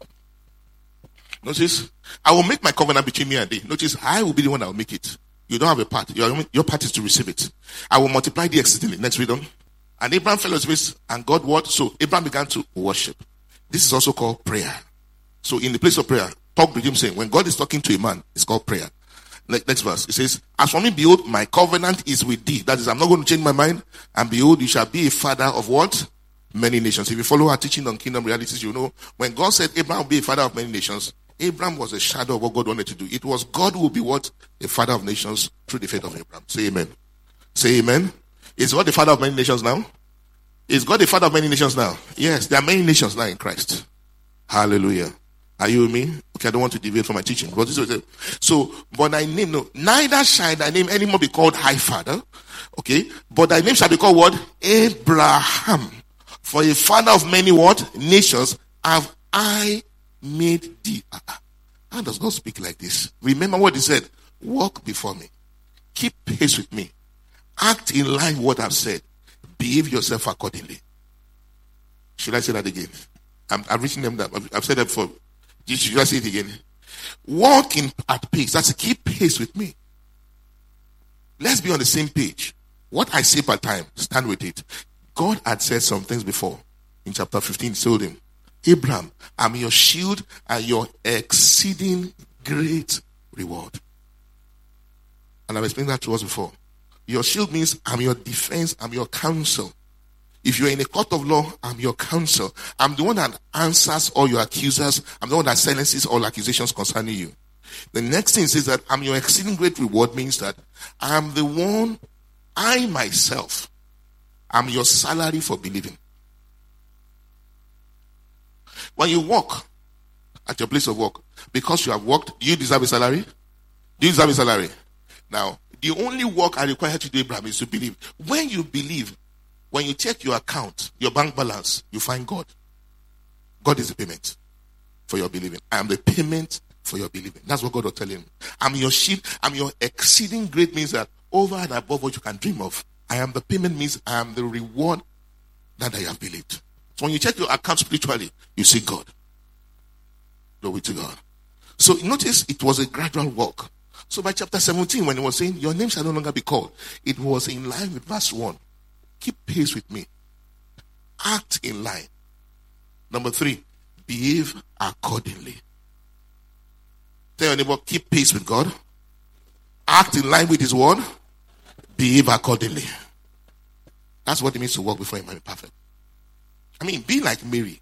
Notice, I will make my covenant between me and thee. Notice, I will be the one that will make it. You don't have a part. Your, your part is to receive it. I will multiply thee exceedingly. Next read on. And Abraham fell on his face, and God what? So Abraham began to worship. This is also called prayer. So in the place of prayer, talk with him saying, when God is talking to a man, it's called prayer. Next verse, it says, as for me, behold, my covenant is with thee. That is, I'm not going to change my mind. And behold, you shall be a father of what? Many nations. If you follow our teaching on kingdom realities, you know, when God said Abraham will be a father of many nations, Abraham was a shadow of what God wanted to do. It was God who will be what? A father of nations through the faith of Abraham. Say amen. Say amen. Is God the father of many nations now? Is God the father of many nations now? Yes, there are many nations now in Christ. Hallelujah. Are you with me? Okay, I don't want to deviate from my teaching. But this is what it says. So, but thy name, no, neither shall thy name anymore be called High Father. Okay, but thy name shall be called what? Abraham. For a father of many what? Nations have I made thee. How does God speak like this? Remember what he said. Walk before me. Keep pace with me. Act in line with what I've said. Behave yourself accordingly. Should I say that again? I'm, I've written them down. I've, I've said that before. Should I say it again? Walk in at pace. That's a keep pace with me. Let's be on the same page. What I say per time, stand with it. God had said some things before. In chapter fifteen, he told him, Abraham, I'm your shield and your exceeding great reward. And I've explained that to us before. Your shield means I'm your defense, I'm your counsel. If you're in a court of law, I'm your counsel. I'm the one that answers all your accusers. I'm the one that silences all accusations concerning you. The next thing says that I'm your exceeding great reward means that I'm the one, I myself, I'm your salary for believing. When you walk at your place of work, because you have worked, do you deserve a salary? Do you deserve a salary? Now, the only work I require to do, Abraham, is to believe. When you believe, when you check your account, your bank balance, you find God. God is the payment for your believing. I am the payment for your believing. That's what God will tell him. I'm your shield. I'm your exceeding great means that over and above what you can dream of. I am the payment means I am the reward that I have believed. So when you check your account spiritually, you see God. Glory to God. So notice it was a gradual walk. So by chapter seventeen, when it was saying, your name shall no longer be called, it was in line with verse one. Keep pace with me. Act in line. Number three, behave accordingly. Tell your neighbor, keep pace with God. Act in line with his word. Behave accordingly. That's what it means to walk before him and be perfect. I mean, be like Mary.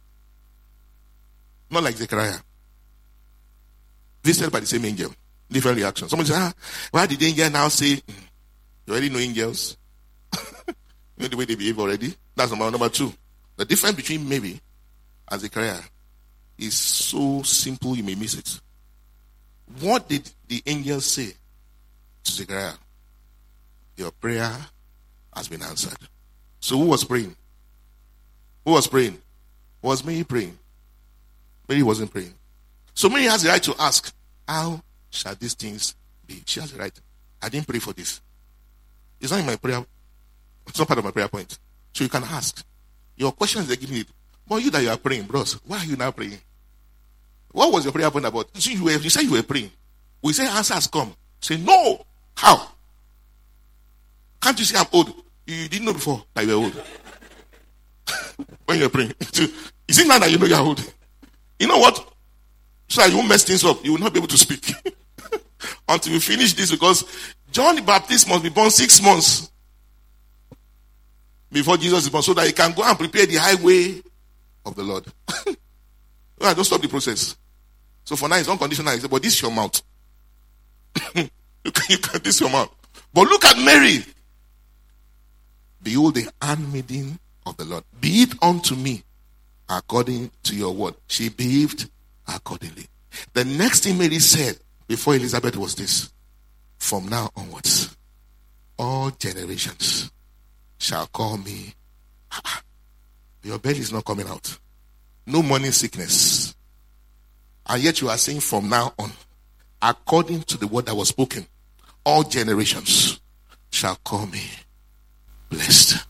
Not like Zechariah. Visited by the same angel. Different reactions. Someone says, ah, why did the angel now say, mm, you already know angels? You know the way they behave already? That's number one. Number two. The difference between Mary and Zechariah is so simple you may miss it. What did the angel say to Zechariah? Your prayer has been answered. So who was praying? Who was praying? Was Mary praying? Mary wasn't praying. So Mary has the right to ask, how shall these things be? She has the right. I didn't pray for this. It's not in my prayer. It's not part of my prayer point. So you can ask. Your questions they're giving it. But you that you are praying, bros, why are you now praying? What was your prayer point about? You, see, you, were, you said you were praying. We say answer has come. Say no. How? Can't you see I'm old? You didn't know before that you were old. when you're praying. Is it now that you know you're old? You know what? So you won't mess things up. You will not be able to speak until we finish this, because John the Baptist must be born six months before Jesus is born, so that he can go and prepare the highway of the Lord. Well, don't stop the process. So for now, it's unconditional. He said, but this is your mouth. you can, you can, this is your mouth. But look at Mary. Behold, the handmaiden of the Lord. Be it unto me according to your word. She behaved accordingly. The next thing Mary said before Elizabeth was this: from now onwards, all generations shall call me. Your belly is not coming out. No morning sickness. And yet you are saying from now on, according to the word that was spoken, all generations shall call me blessed.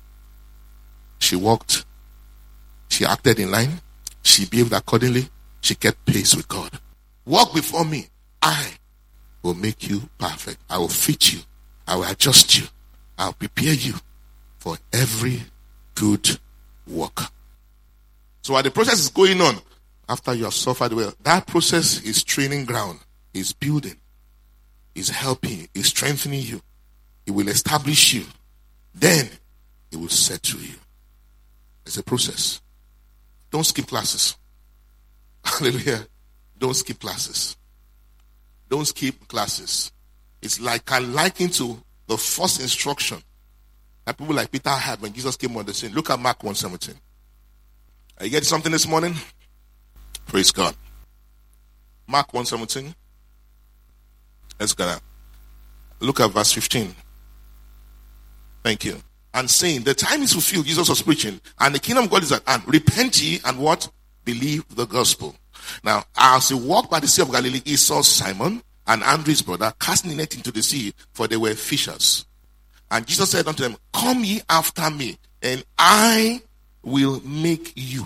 She walked. She acted in line. She behaved accordingly. She kept pace with God. Walk before me. I will make you perfect. I will fit you. I will adjust you. I will prepare you for every good work. So while the process is going on, after you have suffered well, that process is training ground, is building, is helping, is strengthening you. It will establish you. Then it will settle you. It's a process. Don't skip classes. Hallelujah. Don't skip classes. Don't skip classes. It's like I liken to the first instruction that people like Peter had when Jesus came on the scene. Look at Mark one seventeen. Are you getting something this morning? Praise God. Mark one seventeen. Let's go down. Look at verse fifteen. Thank you. And saying, the time is fulfilled, Jesus was preaching, and the kingdom of God is at hand. Repent ye and what? Believe the gospel. Now, as he walked by the sea of Galilee, he saw Simon and Andrew his brother casting a net into the sea, for they were fishers. And Jesus said unto them, come ye after me, and I will make you.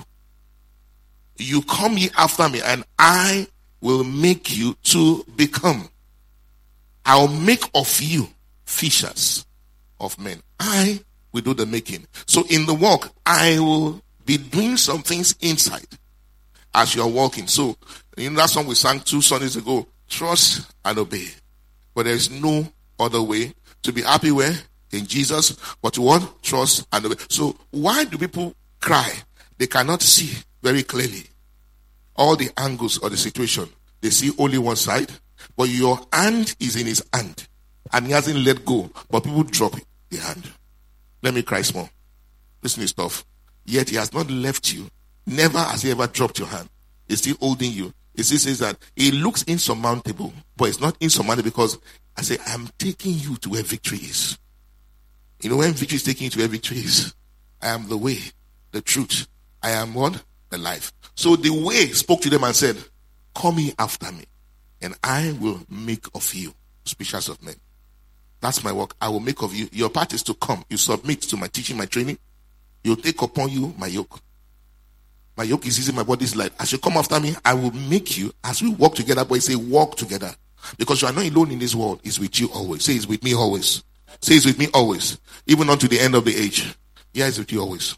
You come ye after me, and I will make you to become. I will make of you fishers of men. I will do the making. So in the walk, I will be doing some things inside as you are walking. So in that song we sang two Sundays ago, trust and obey. But there is no other way to be happy where? In Jesus. But to what? Trust and obey. So why do people cry? They cannot see very clearly all the angles of the situation. They see only one side. But your hand is in his hand. And he hasn't let go. But people drop the hand. Let me cry small. Listen is tough. Yet he has not left you. Never has he ever dropped your hand. He's still holding you. He still says that it looks insurmountable, but it's not insurmountable, because I say, I'm taking you to where victory is. You know, when victory is taking you to where victory is, I am the way, the truth. I am what? The life. So the way spoke to them and said, come ye after me, and I will make of you speakers of men. That's my work. I will make of you. Your part is to come. You submit to my teaching, my training. You take upon you my yoke. My yoke is easy, my body is light. As you come after me, I will make you, as we walk together, but I say walk together. Because you are not alone in this world. It's with you always. Say it's with me always. Say it's with me always. Even unto the end of the age. Yeah, it's with you always.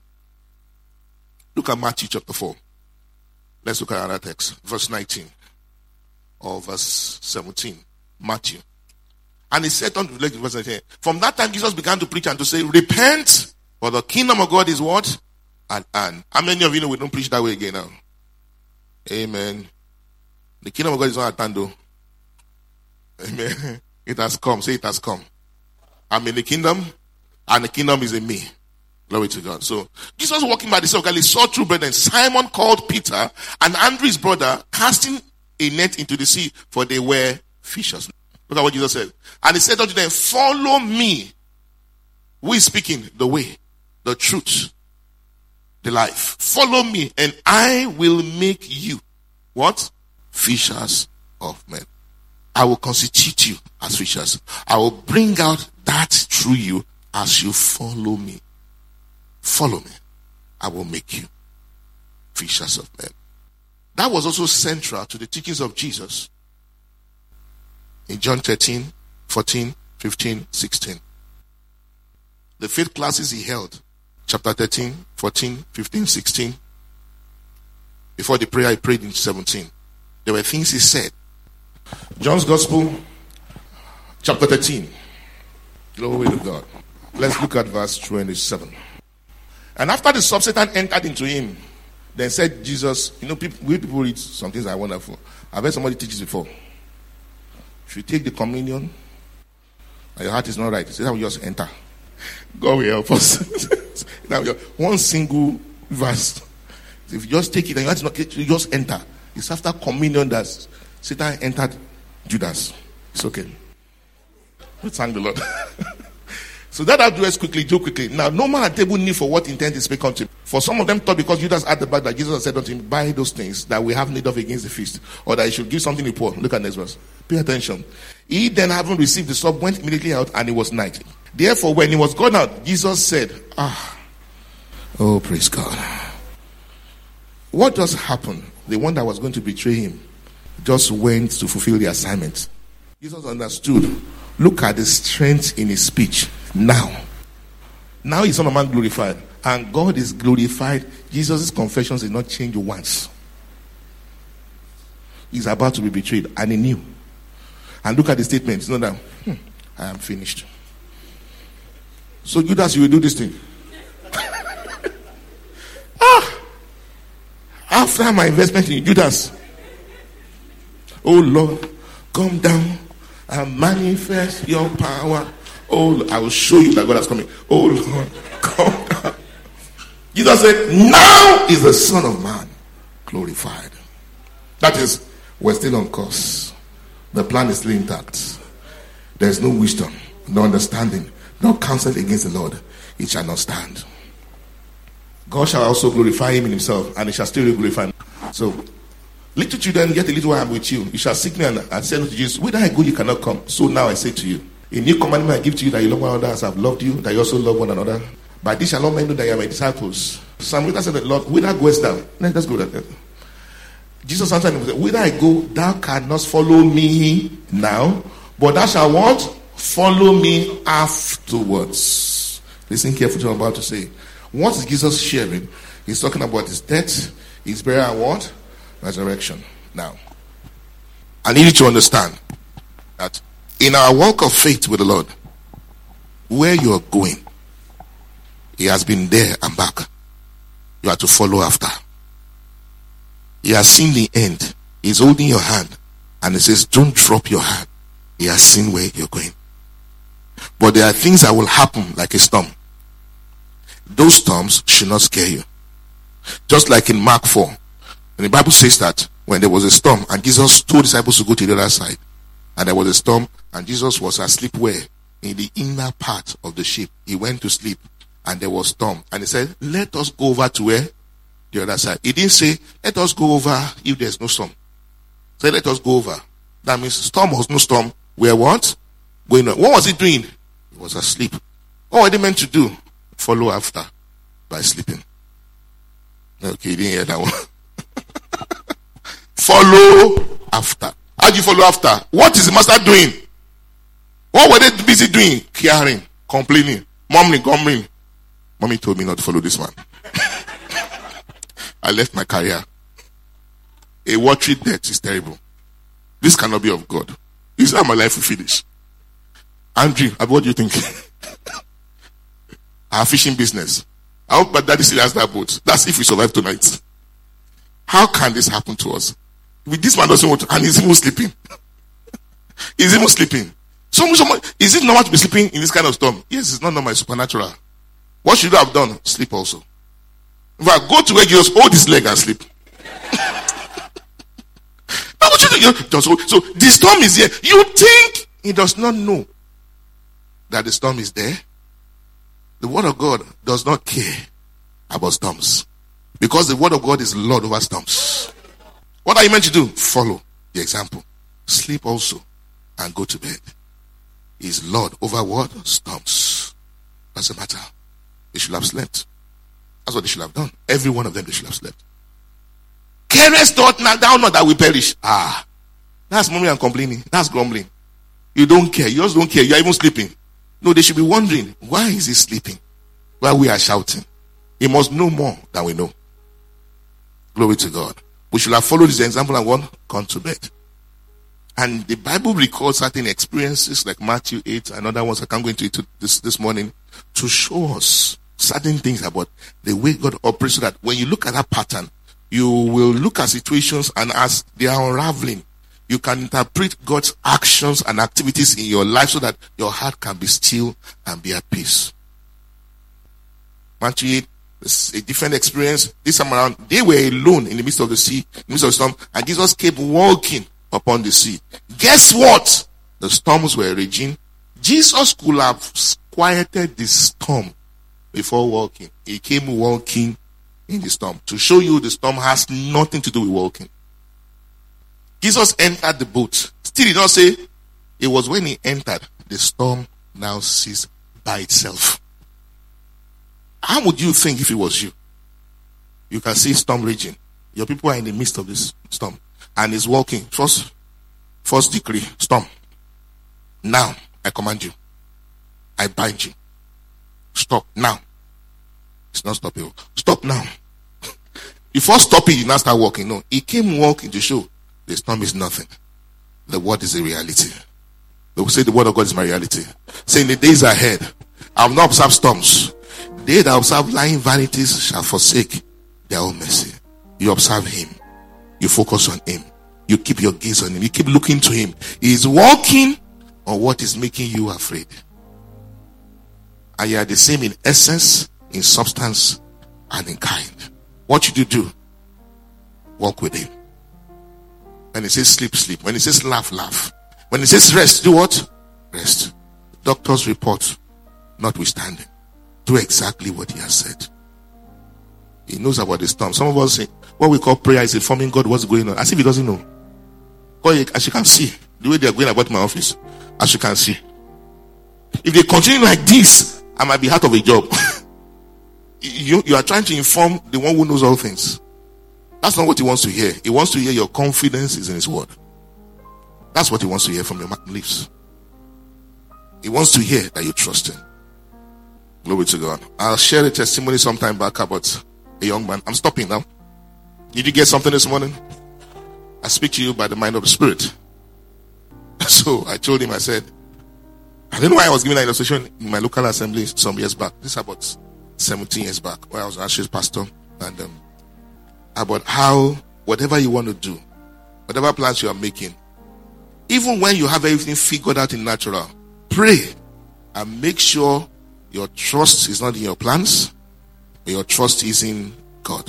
Look at Matthew chapter four. Let's look at another text. Verse nineteen. Or verse seventeen. Matthew. And he said unto the verse nineteen. From that time Jesus began to preach and to say, repent, for the kingdom of God is what? And, and how many of you know we don't preach that way again now? Amen. The kingdom of God is not at hand though. Amen. It has come. Say it has come. I'm in the kingdom, and the kingdom is in me. Glory to God. So Jesus walking by the sea of Galilee saw two brethren, Simon called Peter, and Andrew his brother, casting a net into the sea, for they were fishers. Look at what Jesus said. And he said unto them, follow me. Who is speaking? The way, the truth, the life. Follow me, and I will make you what? Fishers of men. I will constitute you as fishers. I will bring out that through you as you follow me. Follow me. I will make you fishers of men. That was also central to the teachings of Jesus in John thirteen, fourteen, fifteen, sixteen. The faith classes he held chapter thirteen, fourteen, fifteen, sixteen. Before the prayer, I prayed in seventeen. There were things he said. John's Gospel, chapter thirteen. Glory to God. Let's look at verse twenty-seven. And after the subsatan entered into him, then said Jesus, you know, people, we people read some things that are wonderful. I've heard somebody teach this before. If you take the communion, and your heart is not right, say that will just enter. God will help us. One single verse. If you just take it and your heart is not, you just enter. It's after communion that Satan entered Judas. It's okay. We thank the Lord. So that I'll do is quickly, do quickly. Now, no man at table need for what intent is spoken unto him. For some of them thought because Judas had the bag that Jesus said unto him, buy those things that we have need of against the feast, or that he should give something to the poor. Look at next verse. Pay attention. He then, having received the sub, went immediately out, and it was night. Therefore, when he was gone out, Jesus said, ah, oh, praise God. What just happened? The one that was going to betray him just went to fulfill the assignment. Jesus understood. Look at the strength in his speech. Now. Now is Son of Man glorified. And God is glorified. Jesus' confessions did not change once. He's about to be betrayed. And he knew. And look at the statement. It's not that, hmm, I am finished. So Judas, you will do this thing. ah! After my investment in Judas. Oh Lord, come down and manifest your power. Oh, I will show you that God is coming. Oh Lord, come down. Jesus said, now is the Son of Man glorified. That is, we're still on course. The plan is still intact. There is no wisdom, no understanding, no counsel against the Lord. It shall not stand. God shall also glorify him in himself, and he shall still glorify him. So, little children, get a little while with you. You shall seek me and, and say unto Jesus, whither I go, you cannot come. So now I say to you, a new commandment I give to you, that you love one another as I have loved you, that you also love one another. By this shall all men know that you are my disciples. Some readers said, Lord, whither goest thou? Let's go there. Jesus answered him, whither I go, thou canst follow me now, but thou shalt what? Follow me afterwards. Listen carefully to what I'm about to say. What is Jesus sharing? He's talking about his death, his burial, and what? Resurrection. Now, I need you to understand that in our walk of faith with the Lord, where you are going, he has been there and back. You are to follow after. He has seen the end. He's holding your hand. And he says, don't drop your hand. He has seen where you're going. But there are things that will happen like a storm. Those storms should not scare you. Just like in Mark four. And the Bible says that when there was a storm and Jesus told disciples to go to the other side. And there was a storm and Jesus was asleep where? In the inner part of the ship. He went to sleep and there was storm. And he said, let us go over to where? The other side. He didn't say, let us go over if there's no storm. He said, let us go over. That means storm was no storm. We're what? Going on. What was he doing? He was asleep. What were they meant to do? Follow after by sleeping. Okay, you didn't hear that one. Follow after. How do you follow after? What is the master doing? What were they busy doing? Caring, complaining, mumbling, grumbling. Mommy told me not to follow this man. I left my career. A watery death is terrible. This cannot be of God. This is how my life will finish. Andrew, what do you think? Our fishing business. I hope my daddy still has that boat. That's if we survive tonight. How can this happen to us? If this man doesn't want to, and he's even sleeping. He's even sleeping. So much, is it normal to be sleeping in this kind of storm? Yes, it's not normal, it's supernatural. What should you have done? Sleep also. If I go to where Jesus hold his leg and sleep. Now what you do? Just hold. So the storm is here. You think he does not know that the storm is there? The word of God does not care about storms. Because the word of God is Lord over storms. What are you meant to do? Follow the example. Sleep also and go to bed. He's Lord over what? Storms. Doesn't matter. They should have slept. That's what they should have done. Every one of them, they should have slept. Careless thought now thou not that we perish. Ah, that's murmuring and complaining. That's grumbling. You don't care. You just don't care. You are even sleeping. No, they should be wondering, why is he sleeping while we are shouting? He must know more than we know. Glory to God. We should have followed his example and what? Gone to bed. And the Bible records certain experiences like Matthew eight and other ones I can't go into it this, this morning to show us certain things about the way God operates, so that when you look at that pattern, you will look at situations, and as they are unraveling, you can interpret God's actions and activities in your life so that your heart can be still and be at peace. Matthew eight is a different experience. This time around, they were alone in the midst of the sea, in the midst of the storm, and Jesus kept walking upon the sea. Guess what? The storms were raging. Jesus could have quieted the storm before walking. He came walking in the storm to show you the storm has nothing to do with walking. Jesus entered the boat. Still did not say. It was when he entered, the storm now ceased by itself. How would you think if it was you? You can see storm raging. Your people are in the midst of this storm. And he's walking. First, first decree, storm. Now, I command you. I bind you. Stop now. It's not stopping. Stop now. Before stopping, you now start walking. No, he came walking to show the storm is nothing. The word is a reality. They will say the word of God is my reality. Say in the days ahead, I will not observe storms. They that observe lying vanities shall forsake their own mercy. You observe him. You focus on him. You keep your gaze on him. You keep looking to him. He is walking on what is making you afraid. And you are the same in essence, in substance, and in kind. What should you do? Walk with him. When he says sleep, sleep. When he says laugh, laugh. When he says rest, do what? Rest. Doctor's report notwithstanding, do exactly what he has said. He knows about the storm. Some of us say, what we call prayer is informing God what's going on, as if he doesn't know. God, as you can see, the way they are going about my office, as you can see. If they continue like this, I might be out of a job. you, you are trying to inform the one who knows all things. That's not what he wants to hear. He wants to hear your confidence is in his word. That's what he wants to hear from your lips. He wants to hear that you trust him. Glory to God. I'll share a testimony sometime back about a young man. I'm stopping now. Did you get something this morning? I speak to you by the mind of the Spirit. So I told him, I said, I don't know why I was giving that illustration in my local assembly some years back. This is about seventeen years back, where I was actually pastor. And um, about how whatever you want to do, whatever plans you are making, even when you have everything figured out in natural, pray and make sure your trust is not in your plans, but your trust is in God.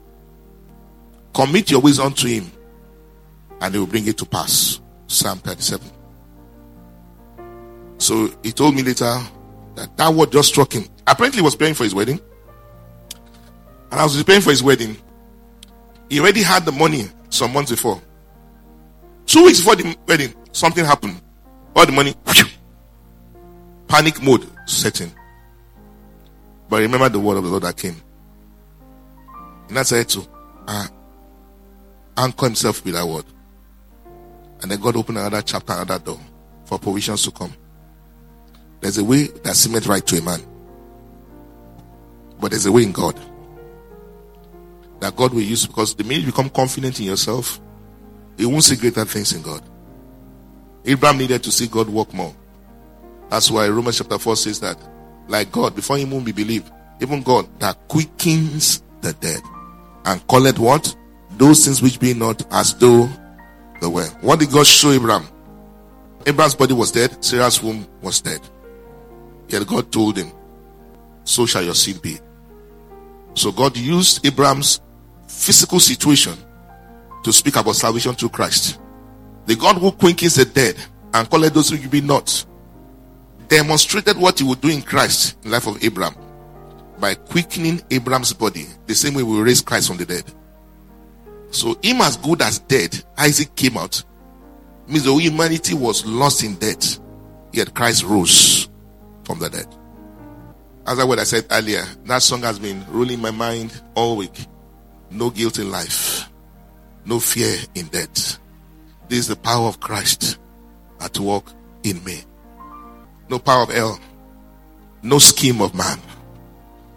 Commit your ways unto him, and he will bring it to pass. Psalm thirty-seven. So he told me later that that word just struck him. Apparently he was praying for his wedding. And I was preparing for his wedding. He already had the money some months before. Two weeks before the wedding, something happened. All the money, panic mode set in. But remember the word of the Lord that came. And that's it to uh, anchor himself with that word. And then God opened another chapter, another door for provisions to come. There's a way that seemeth right to a man. But there's a way in God that God will use, because the minute you become confident in yourself, you won't see greater things in God. Abraham needed to see God work more. That's why Romans chapter four says that, like God, before him whom we believe, even God that quickens the dead and calleth what? Those things which be not as though they were. What did God show Abraham? Abraham's body was dead, Sarah's womb was dead. Yet God told him, so shall your seed be. So God used Abraham's physical situation to speak about salvation through Christ. The God who quickens the dead and calleth those who be not demonstrated what he would do in Christ in the life of Abraham by quickening Abraham's body the same way we raise Christ from the dead. So him as good as dead, Isaac came out, means the humanity was lost in death, yet Christ rose from the dead. As I what I said earlier, that song has been ruling my mind all week. No guilt in life, no fear in death. This is the power of Christ at work in me. No power of hell, no scheme of man,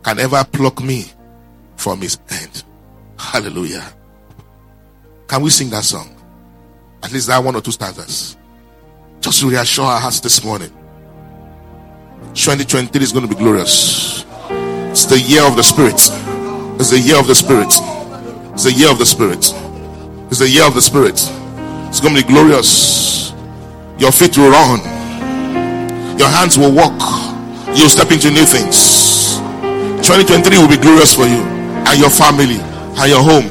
can ever pluck me from his hand. Hallelujah. Can we sing that song? At least that one or two stanzas. Just to reassure our hearts this morning. twenty twenty-three is going to be glorious. It's the year of the Spirit. It's the year of the Spirit. It's the year of the Spirit. It's the year of the Spirit. It's going to be glorious. Your feet will run. Your hands will walk. You'll step into new things. twenty twenty-three will be glorious for you and your family and your home.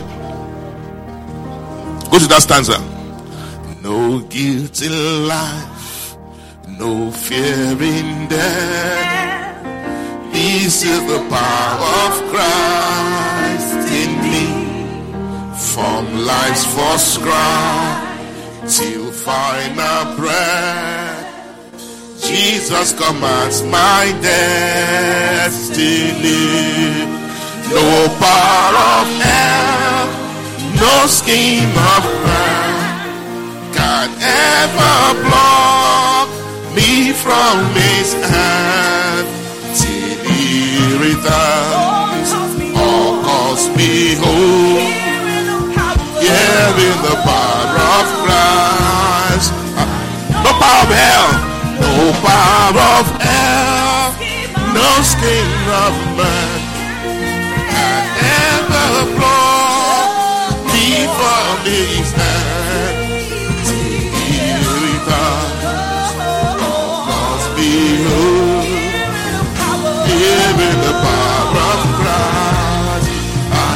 Go to that stanza. No guilt in life, no fear in death. This is the power of Christ in me. From life's first cry till final breath, Jesus commands my destiny. No power of hell, no scheme of man can ever block me from his hand. Till he returns, all calls me home. Here in the power of Christ. No power of hell, no power of hell, no scheme of man can ever block me from his hand. He returns, all calls me home. Here in the power of Christ I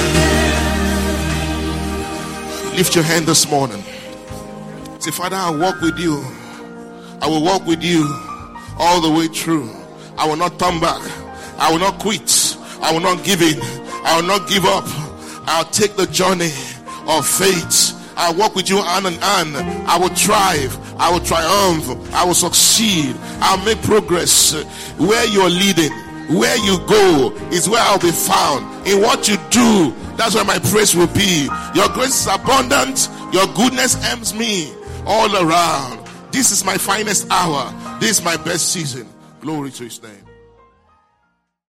stand. Lift your hand this morning. Say, Father, I'll walk with you. I will walk with you all the way through. I will not turn back. I will not quit. I will not give in. I will not give up. I'll take the journey of faith. I'll walk with you hand in hand. I will thrive. I will triumph. I will succeed. I'll make progress. Where you're leading, where you go is where I'll be found. In what you do, that's where my praise will be. Your grace is abundant. Your goodness hems me all around. This is my finest hour. This is my best season. Glory to his name.